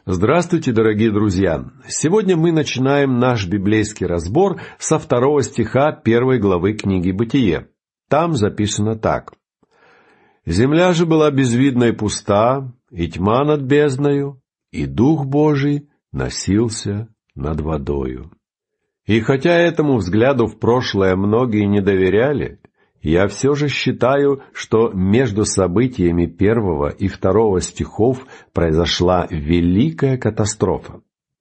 Здравствуйте, дорогие друзья! Сегодня мы начинаем наш библейский разбор со 2 стиха 1 главы книги «Бытие». Там записано так. «Земля же была безвидна и пуста, и тьма над бездною, и Дух Божий носился над водою». И хотя этому взгляду в прошлое многие не доверяли, я все же считаю, что между событиями 1 и 2 стихов произошла великая катастрофа.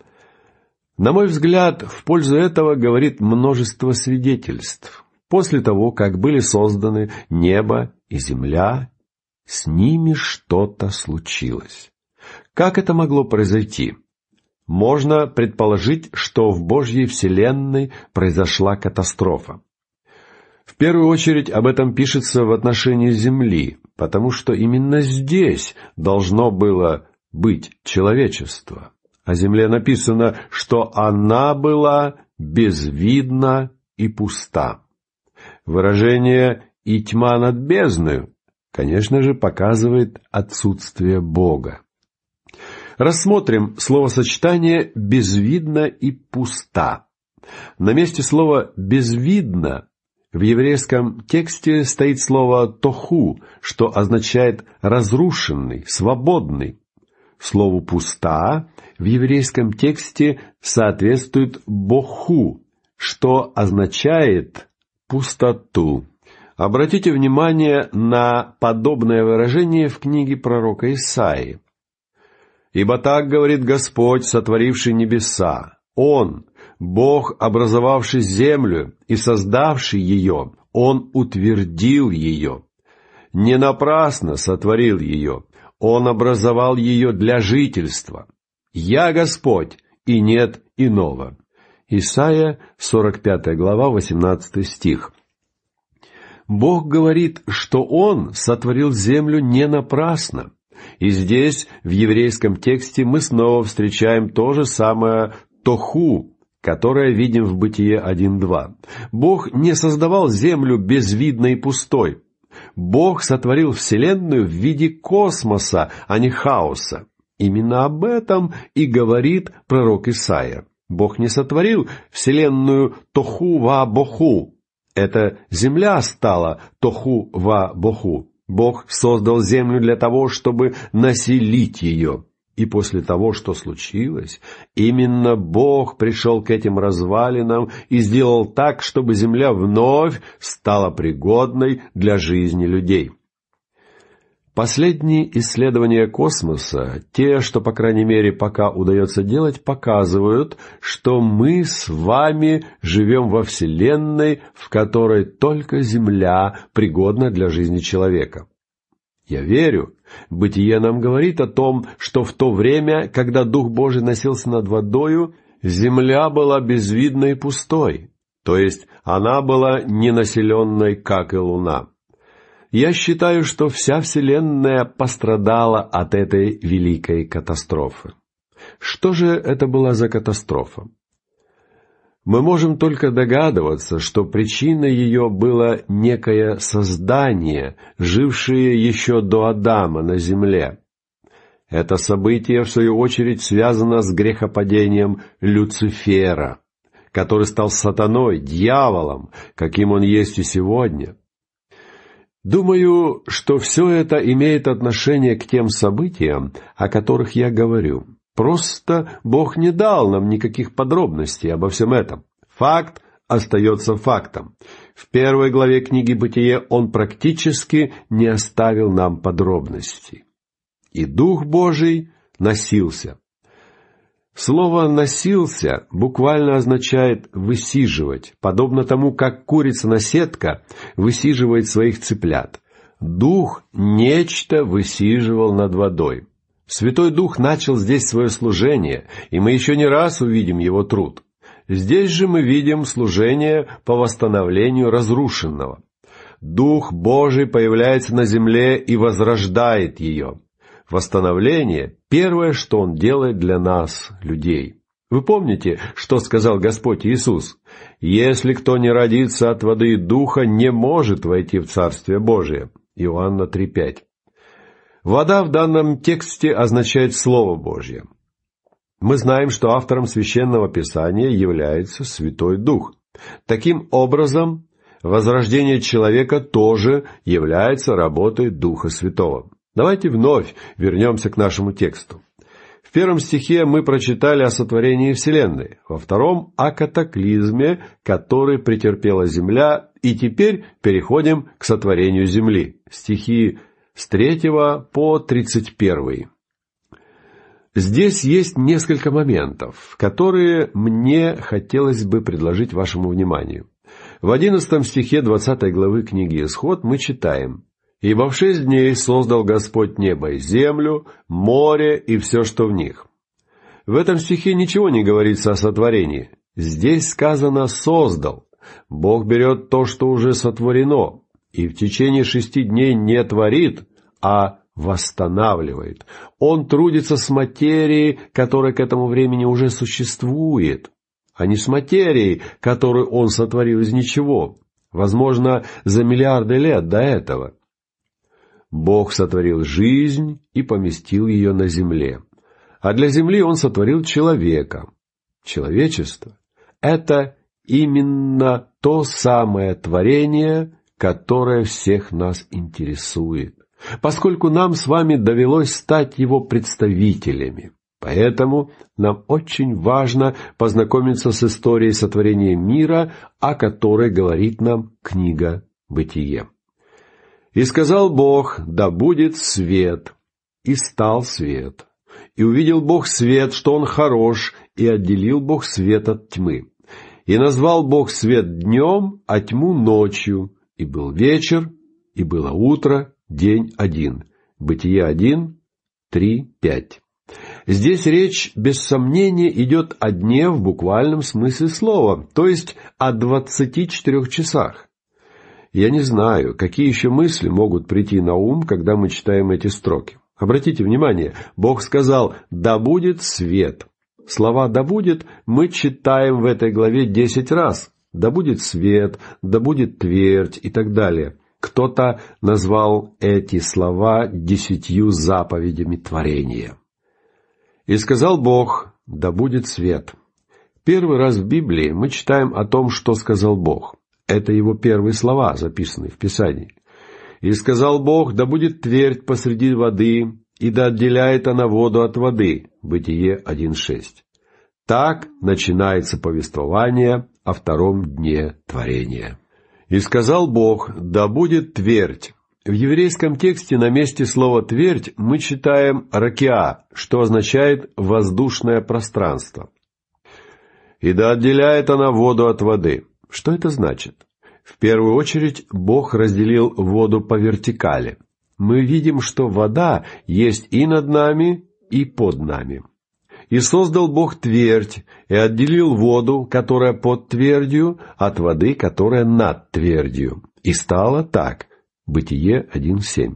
На мой взгляд, в пользу этого говорит множество свидетельств. После того, как были созданы небо и земля, с ними что-то случилось. Как это могло произойти? Можно предположить, что в Божьей вселенной произошла катастрофа. В первую очередь об этом пишется в отношении Земли, потому что именно здесь должно было быть человечество. О Земле написано, что она была безвидна и пуста. Выражение «и тьма над бездною», конечно же, показывает отсутствие Бога. Рассмотрим словосочетание «безвидно» и «пуста». На месте слова «безвидно» в еврейском тексте стоит слово «тоху», что означает «разрушенный», «свободный». Слову «пуста» в еврейском тексте соответствует «боху», что означает «пустоту». Обратите внимание на подобное выражение в книге пророка Исаии. «Ибо так говорит Господь, сотворивший небеса, Он, Бог, образовавший землю и создавший ее, Он утвердил ее. Не напрасно сотворил ее, Он образовал ее для жительства. Я Господь, и нет иного». Исайя, 45 глава, 18 стих. Бог говорит, что Он сотворил землю не напрасно. И здесь, в еврейском тексте, мы снова встречаем то же самое «тоху», которое видим в Бытие 1:2. Бог не создавал землю безвидной и пустой. Бог сотворил вселенную в виде космоса, а не хаоса. Именно об этом и говорит пророк Исаия. Бог не сотворил вселенную тоху ва боху. Это земля стала тоху ва боху. Бог создал землю для того, чтобы населить ее. И после того, что случилось, именно Бог пришел к этим развалинам и сделал так, чтобы земля вновь стала пригодной для жизни людей. Последние исследования космоса, те, что, по крайней мере, пока удается делать, показывают, что мы с вами живем во Вселенной, в которой только Земля пригодна для жизни человека. Я верю, Бытие нам говорит о том, что в то время, когда Дух Божий носился над водою, земля была безвидной и пустой, то есть она была ненаселенной, как и луна. Я считаю, что вся Вселенная пострадала от этой великой катастрофы. Что же это была за катастрофа? Мы можем только догадываться, что причиной ее было некое создание, жившее еще до Адама на земле. Это событие, в свою очередь, связано с грехопадением Люцифера, который стал сатаной, дьяволом, каким он есть и сегодня. Думаю, что все это имеет отношение к тем событиям, о которых я говорю. Просто Бог не дал нам никаких подробностей обо всем этом. Факт остается фактом. В 1 главе книги «Бытие» Он практически не оставил нам подробностей. И Дух Божий носился. Слово «носился» буквально означает «высиживать», подобно тому, как курица-наседка высиживает своих цыплят. Дух нечто высиживал над водой. Святой Дух начал здесь свое служение, и мы еще не раз увидим Его труд. Здесь же мы видим служение по восстановлению разрушенного. Дух Божий появляется на земле и возрождает ее. Восстановление – первое, что Он делает для нас, людей. Вы помните, что сказал Господь Иисус? «Если кто не родится от воды и духа, не может войти в Царствие Божие». Иоанна 3:5. Вода в данном тексте означает Слово Божье. Мы знаем, что автором Священного Писания является Святой Дух. Таким образом, возрождение человека тоже является работой Духа Святого. Давайте вновь вернемся к нашему тексту. В 1 стихе мы прочитали о сотворении Вселенной, во 2 о катаклизме, который претерпела Земля, и теперь переходим к сотворению Земли. Стихи с 3 по 31. Здесь есть несколько моментов, которые мне хотелось бы предложить вашему вниманию. В 11 стихе 20 главы книги Исход мы читаем: «Ибо в 6 дней создал Господь небо и землю, море и все, что в них». В этом стихе ничего не говорится о сотворении. Здесь сказано «создал». Бог берет то, что уже сотворено, и в течение 6 дней не творит, а восстанавливает. Он трудится с материей, которая к этому времени уже существует, а не с материей, которую Он сотворил из ничего, возможно, за миллиарды лет до этого. Бог сотворил жизнь и поместил ее на земле. А для земли Он сотворил человека. Человечество — это именно то самое творение, которое всех нас интересует, поскольку нам с вами довелось стать его представителями. Поэтому нам очень важно познакомиться с историей сотворения мира, о которой говорит нам книга «Бытие». «И сказал Бог: да будет свет, и стал свет. И увидел Бог свет, что он хорош, и отделил Бог свет от тьмы. И назвал Бог свет днем, а тьму ночью. И был вечер, и было утро, день один». Бытие 1, 3, 5. Здесь речь, без сомнения, идет о дне в буквальном смысле слова, то есть о 24 часах. Я не знаю, какие еще мысли могут прийти на ум, когда мы читаем эти строки. Обратите внимание, Бог сказал «да будет свет». Слова «да будет» мы читаем в этой главе 10 раз. «Да будет свет», «да будет твердь» и так далее. Кто-то назвал эти слова 10 заповедями творения. «И сказал Бог: да будет свет». Первый раз в Библии мы читаем о том, что сказал Бог. Это его первые слова, записанные в Писании. «И сказал Бог: да будет твердь посреди воды, и да отделяет она воду от воды». Бытие 1.6. Так начинается повествование о 2 дне творения. «И сказал Бог: да будет твердь». В еврейском тексте на месте слова «твердь» мы читаем «ракиа», что означает «воздушное пространство». «И да отделяет она воду от воды». Что это значит? В первую очередь, Бог разделил воду по вертикали. Мы видим, что вода есть и над нами, и под нами. «И создал Бог твердь, и отделил воду, которая под твердью, от воды, которая над твердью. И стало так». Бытие 1.7.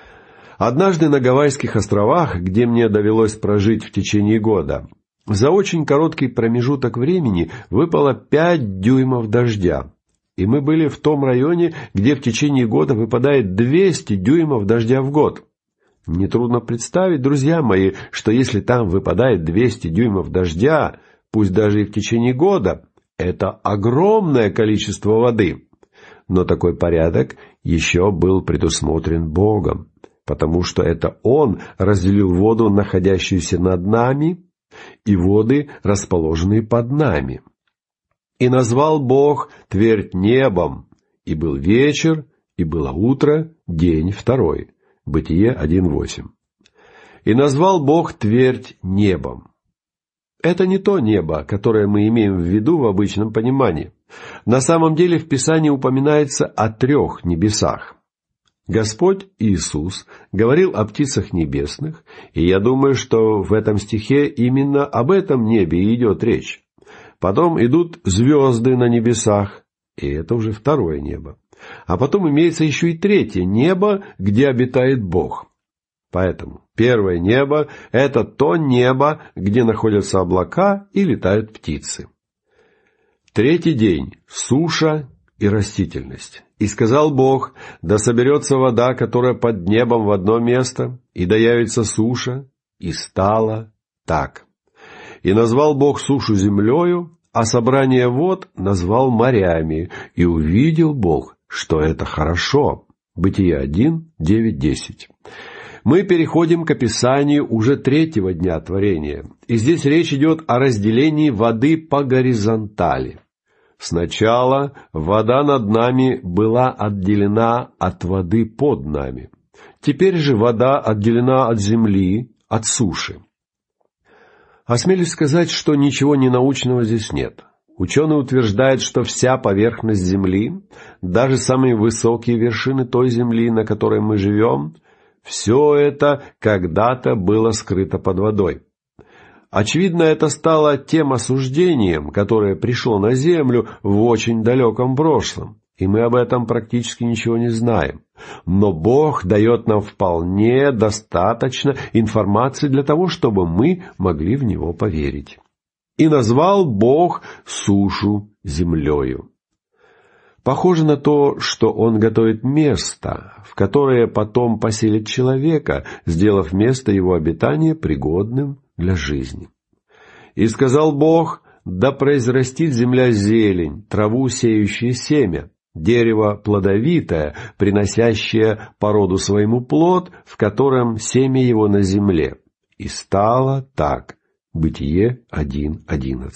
Однажды на Гавайских островах, где мне довелось прожить в течение года, за очень короткий промежуток времени выпало 5 дюймов дождя. И мы были в том районе, где в течение года выпадает 200 дюймов дождя в год. Нетрудно представить, друзья мои, что если там выпадает 200 дюймов дождя, пусть даже и в течение года, это огромное количество воды. Но такой порядок еще был предусмотрен Богом, потому что это Он разделил воду, находящуюся над нами, и воды, расположенные под нами. «И назвал Бог твердь небом, и был вечер, и было утро, день 2». Бытие 1.8. «И назвал Бог твердь небом». Это не то небо, которое мы имеем в виду в обычном понимании. На самом деле в Писании упоминается о 3 небесах. Господь Иисус говорил о птицах небесных, и я думаю, что в этом стихе именно об этом небе и идет речь. Потом идут звезды на небесах, и это уже 2 небо. А потом имеется еще и 3 небо, где обитает Бог. Поэтому 1 небо — это то небо, где находятся облака и летают птицы. 3 день — суша и растительность. «И сказал Бог: да соберется вода, которая под небом, в одно место, и да явится суша, и стало так». И назвал Бог сушу землею, а собрание вод назвал морями. И увидел Бог, что это хорошо». Бытие 1, 9, 10. Мы переходим к описанию уже третьего дня творения. И здесь речь идет о разделении воды по горизонтали. Сначала вода над нами была отделена от воды под нами. Теперь же вода отделена от земли, от суши. Осмелюсь сказать, что ничего ненаучного здесь нет. Ученые утверждают, что вся поверхность Земли, даже самые высокие вершины той Земли, на которой мы живем, все это когда-то было скрыто под водой. Очевидно, это стало тем осуждением, которое пришло на Землю в очень далеком прошлом, и мы об этом практически ничего не знаем. Но Бог дает нам вполне достаточно информации для того, чтобы мы могли в Него поверить. «И назвал Бог сушу землею». Похоже на то, что Он готовит место, в которое потом поселит человека, сделав место его обитания пригодным для жизни. «И сказал Бог, да произрастит земля зелень, траву, сеющую семя, дерево плодовитое, приносящее по роду своему плод, в котором семя его на земле. И стало так». Бытие 1:11.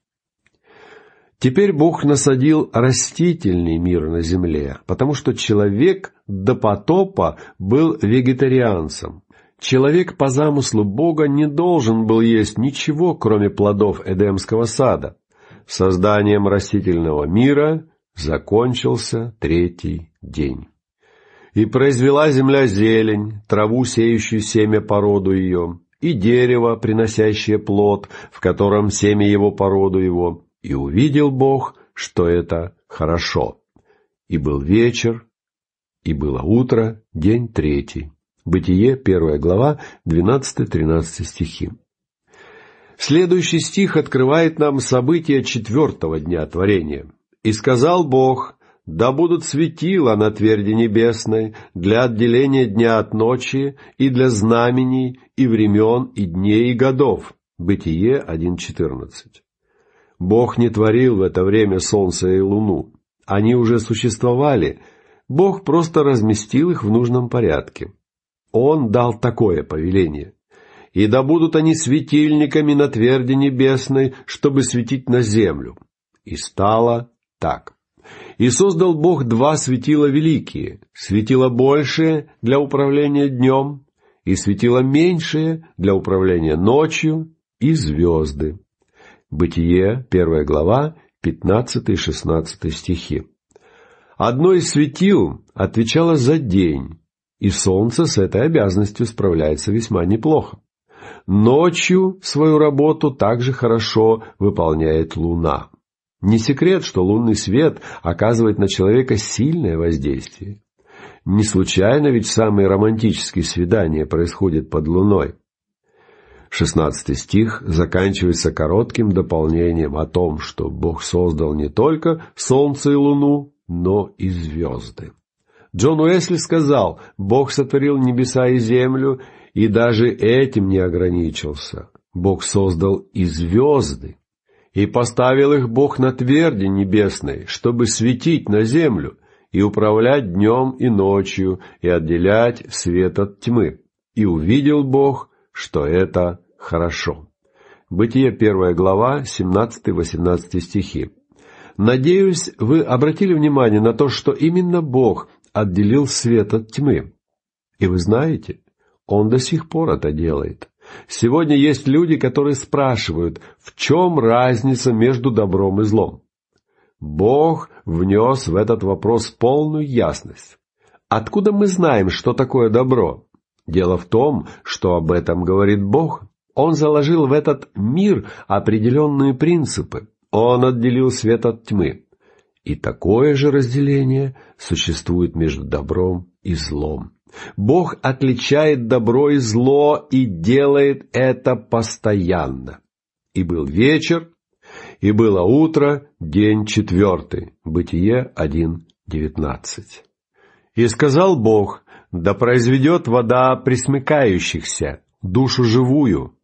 Теперь Бог насадил растительный мир на земле, потому что человек до потопа был вегетарианцем. Человек по замыслу Бога не должен был есть ничего, кроме плодов Эдемского сада. Созданием растительного мира закончился третий день. «И произвела земля зелень, траву, сеющую семя по роду ее, и дерево, приносящее плод, в котором семя его по роду его. И увидел Бог, что это хорошо. И был вечер, и было утро, день третий». Бытие, 1 глава, 12-13 стихи. Следующий стих открывает нам события четвертого дня творения. «И сказал Бог, да будут светила на тверди небесной для отделения дня от ночи и для знамений и времен и дней и годов». Бытие 1:14. Бог не творил в это время солнце и луну. Они уже существовали. Бог просто разместил их в нужном порядке. Он дал такое повеление: «И да будут они светильниками на тверди небесной, чтобы светить на землю». И стало так. «И создал Бог два светила великие, светило большее для управления днем, и светило меньшее для управления ночью, и звезды». Бытие, 1 глава, 15 и 16 стихи. Одно из светил отвечало за день, и солнце с этой обязанностью справляется весьма неплохо. Ночью свою работу также хорошо выполняет луна. Не секрет, что лунный свет оказывает на человека сильное воздействие. Не случайно ведь самые романтические свидания происходят под луной. 16 стих заканчивается коротким дополнением о том, что Бог создал не только солнце и луну, но и звезды. Джон Уэсли сказал: «Бог сотворил небеса и землю, и даже этим не ограничился. Бог создал и звезды, и поставил их Бог на тверди небесной, чтобы светить на землю и управлять днем и ночью, и отделять свет от тьмы. И увидел Бог, что это хорошо». Бытие, 1 глава, 17-18 стихи. Надеюсь, вы обратили внимание на то, что именно Бог отделил свет от тьмы. И вы знаете, Он до сих пор это делает. Сегодня есть люди, которые спрашивают, в чем разница между добром и злом. Бог внес в этот вопрос полную ясность. Откуда мы знаем, что такое добро? Дело в том, что об этом говорит Бог. Он заложил в этот мир определенные принципы. Он отделил свет от тьмы. И такое же разделение существует между добром и злом. Бог отличает добро и зло и делает это постоянно. «И был вечер, и было утро, день четвертый». Бытие 1:19. «И сказал Бог, да произведет вода пресмыкающихся, душу живую,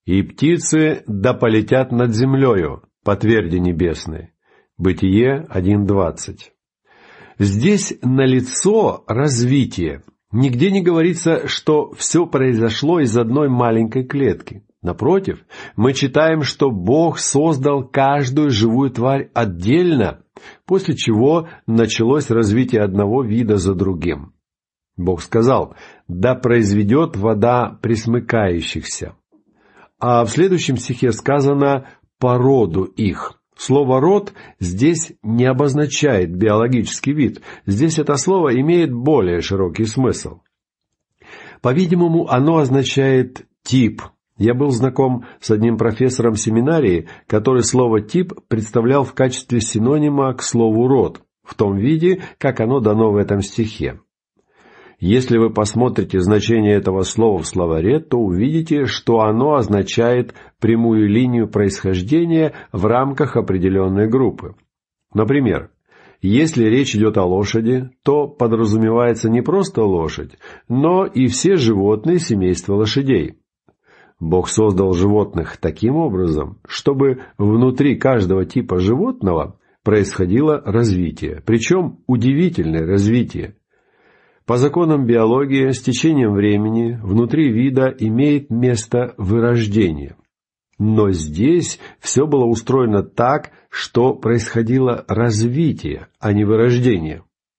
и птицы да полетят над землею по тверди небесной. Бытие 1:20. Здесь налицо развитие. Нигде не говорится, что все произошло из одной маленькой клетки. Напротив, мы читаем, что Бог создал каждую живую тварь отдельно, после чего началось развитие одного вида за другим. Бог сказал: «Да произведет вода пресмыкающихся». А в следующем стихе сказано «породу их». Слово «род» здесь не обозначает биологический вид. Здесь это слово имеет более широкий смысл. По-видимому, оно означает «тип». Я был знаком с одним профессором семинарии, который слово «тип» представлял в качестве синонима к слову «род», в том виде, как оно дано в этом стихе. Если вы посмотрите значение этого слова в словаре, то увидите, что оно означает прямую линию происхождения в рамках определенной группы. Например, если речь идет о лошади, то подразумевается не просто лошадь, но и все животные семейства лошадей. Бог создал животных таким образом, чтобы внутри каждого типа животного происходило развитие, причем удивительное развитие. По законам биологии, с течением времени внутри вида имеет место вырождение. Но здесь все было устроено так, что происходило развитие, а не вырождение.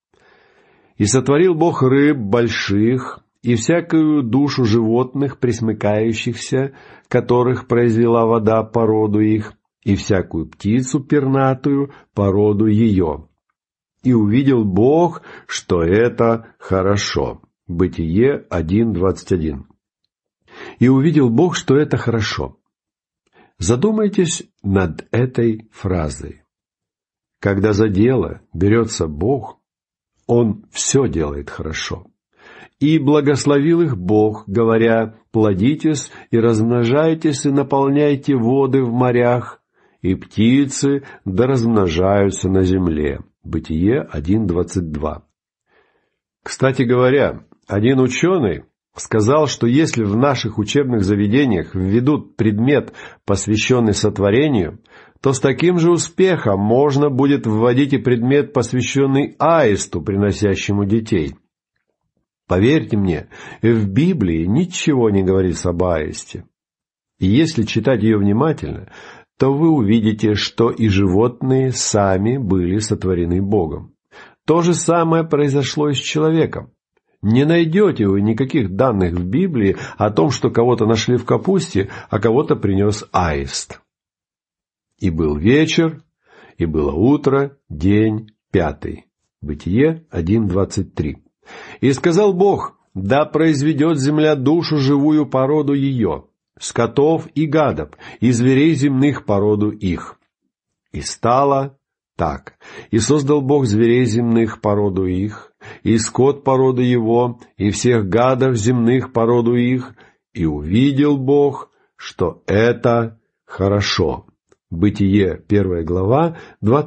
«И сотворил Бог рыб больших, и всякую душу животных, пресмыкающихся, которых произвела вода по роду их, и всякую птицу пернатую по роду ее. И увидел Бог, что это хорошо». Бытие 1:21. И увидел Бог, что это хорошо. Задумайтесь над этой фразой. Когда за дело берется Бог, Он все делает хорошо. «И благословил их Бог, говоря: плодитесь и размножайтесь, и наполняйте воды в морях, и птицы да размножаются на земле». Бытие 1:22. Кстати говоря, один ученый сказал, что если в наших учебных заведениях введут предмет, посвященный сотворению, то с таким же успехом можно будет вводить и предмет, посвященный аисту, приносящему детей. Поверьте мне, в Библии ничего не говорится об аисте. И если читать ее внимательно, то вы увидите, что и животные сами были сотворены Богом. То же самое произошло и с человеком. Не найдете вы никаких данных в Библии о том, что кого-то нашли в капусте, а кого-то принес аист. «И был вечер, и было утро, день 5». Бытие 1:23. «И сказал Бог: да произведет земля душу живую по роду ее, скотов и гадов, и зверей земных по роду их. И стало так. И создал Бог зверей земных по роду их, и скот по роду его, и всех гадов земных по роду их, и увидел Бог, что это хорошо». Бытие 1 глава,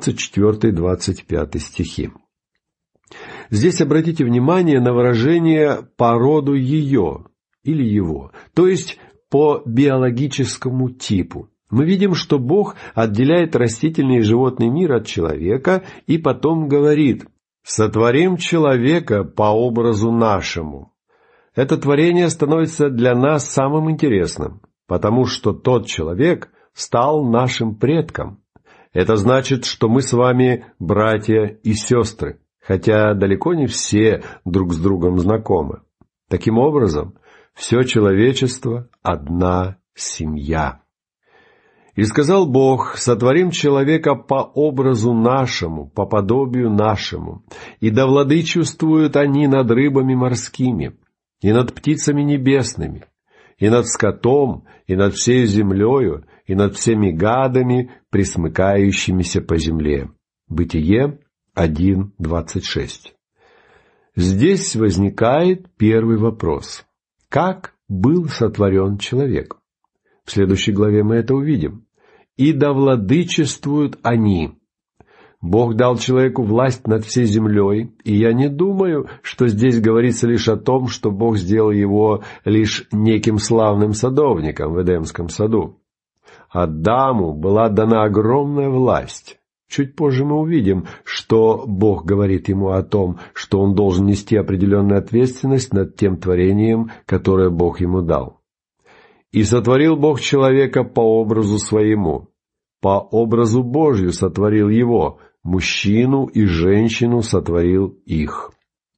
24-25 стихи. Здесь обратите внимание на выражение «по роду ее» или «его», то есть по биологическому типу. Мы видим, что Бог отделяет растительный и животный мир от человека и потом говорит: «Сотворим человека по образу нашему». Это творение становится для нас самым интересным, потому что тот человек стал нашим предком. Это значит, что мы с вами братья и сестры, хотя далеко не все друг с другом знакомы. Таким образом, все человечество – одна семья. «И сказал Бог: сотворим человека по образу нашему, по подобию нашему, и да владычествуют они над рыбами морскими, и над птицами небесными, и над скотом, и над всей землею, и над всеми гадами, пресмыкающимися по земле». Бытие 1:26. Здесь возникает первый вопрос: как был сотворен человек? В следующей главе мы это увидим. «И да владычествуют они». Бог дал человеку власть над всей землей, и я не думаю, что здесь говорится лишь о том, что Бог сделал его лишь неким славным садовником в Эдемском саду. Адаму была дана огромная власть. Чуть позже мы увидим, что Бог говорит ему о том, что он должен нести определенную ответственность над тем творением, которое Бог ему дал. «И сотворил Бог человека по образу своему, по образу Божию сотворил его, мужчину и женщину сотворил их».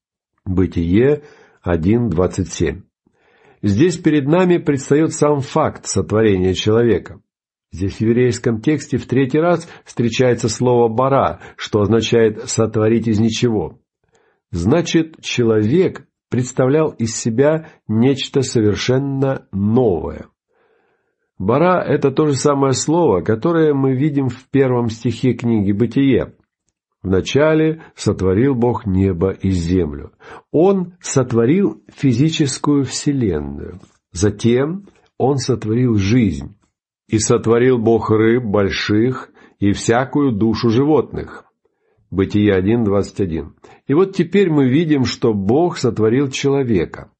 Бытие 1:27. Здесь перед нами предстает сам факт сотворения человека. Здесь в еврейском тексте в 3-й раз встречается слово «бара», что означает «сотворить из ничего». Значит, человек представлял из себя нечто совершенно новое. «Бара» — это то же самое слово, которое мы видим в 1 стихе книги «Бытие». «Вначале сотворил Бог небо и землю». Он сотворил физическую вселенную. Затем Он сотворил жизнь. «И сотворил Бог рыб больших и всякую душу животных». Бытие 1:21. И вот теперь мы видим, что Бог сотворил человека.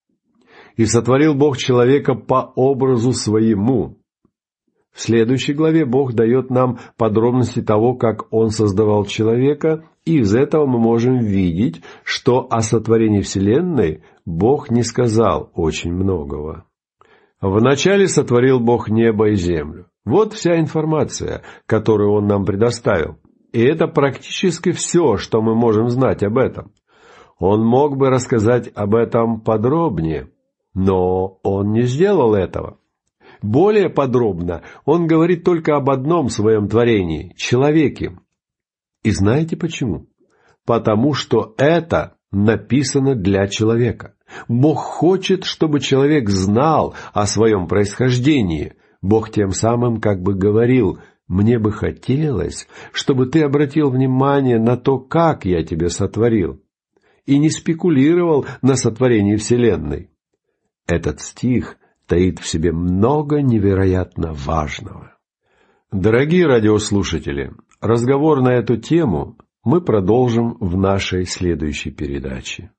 «И сотворил Бог человека по образу своему». В следующей главе Бог дает нам подробности того, как Он создавал человека, и из этого мы можем видеть, что о сотворении Вселенной Бог не сказал очень многого. «Вначале сотворил Бог небо и землю». Вот вся информация, которую Он нам предоставил. И это практически все, что мы можем знать об этом. Он мог бы рассказать об этом подробнее, но Он не сделал этого. Более подробно Он говорит только об одном своем творении — человеке. И знаете почему? Потому что это написано для человека. Бог хочет, чтобы человек знал о своем происхождении. Бог тем самым как бы говорил: «Мне бы хотелось, чтобы ты обратил внимание на то, как я тебя сотворил, и не спекулировал на сотворении Вселенной». Этот стих таит в себе много невероятно важного. Дорогие радиослушатели, разговор на эту тему мы продолжим в нашей следующей передаче.